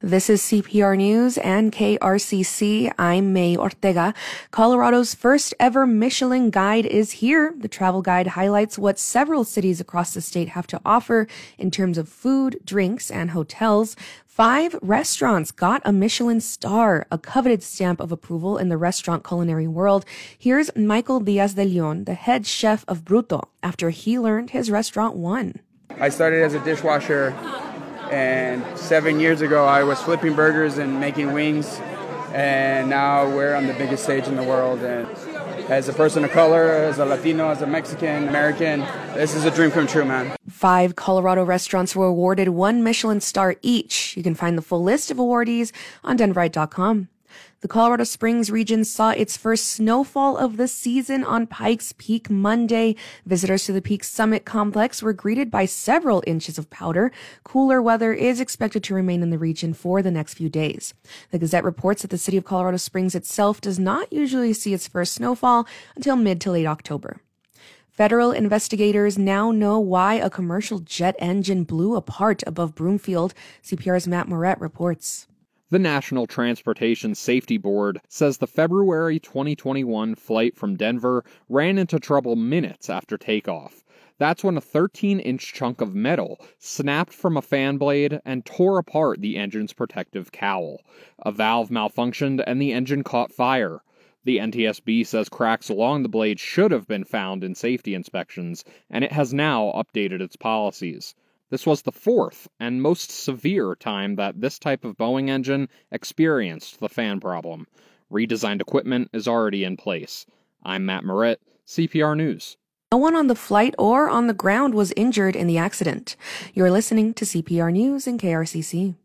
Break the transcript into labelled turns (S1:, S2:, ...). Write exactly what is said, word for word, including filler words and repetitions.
S1: This is C P R News and K R C C. I'm May Ortega. Colorado's first ever Michelin Guide is here. The travel guide highlights what several cities across the state have to offer in terms of food, drinks, and hotels. Five restaurants got a Michelin star, a coveted stamp of approval in the restaurant culinary world. Here's Michael Diaz de Leon, the head chef of Bruto, after he learned his restaurant won.
S2: I started as a dishwasher, and seven years ago I was flipping burgers and making wings, and now we're on the biggest stage in the world. And as a person of color, as a Latino, as a Mexican, American, this is a dream come true, man.
S1: Five Colorado restaurants were awarded one Michelin star each. You can find the full list of awardees on denverite dot com. The Colorado Springs region saw its first snowfall of the season on Pikes Peak Monday. Visitors to the Peak Summit Complex were greeted by several inches of powder. Cooler weather is expected to remain in the region for the next few days. The Gazette reports that the city of Colorado Springs itself does not usually see its first snowfall until mid to late October. Federal investigators now know why a commercial jet engine blew apart above Broomfield. C P R's Matt Moret reports.
S3: The National Transportation Safety Board says the February twenty twenty-one flight from Denver ran into trouble minutes after takeoff. That's when a thirteen-inch chunk of metal snapped from a fan blade and tore apart the engine's protective cowl. A valve malfunctioned and the engine caught fire. The N T S B says cracks along the blade should have been found in safety inspections, and it has now updated its policies. This was the fourth and most severe time that this type of Boeing engine experienced the fan problem. Redesigned equipment is already in place. I'm Matt Moret, C P R News.
S1: No one on the flight or on the ground was injured in the accident. You're listening to C P R News and K R C C.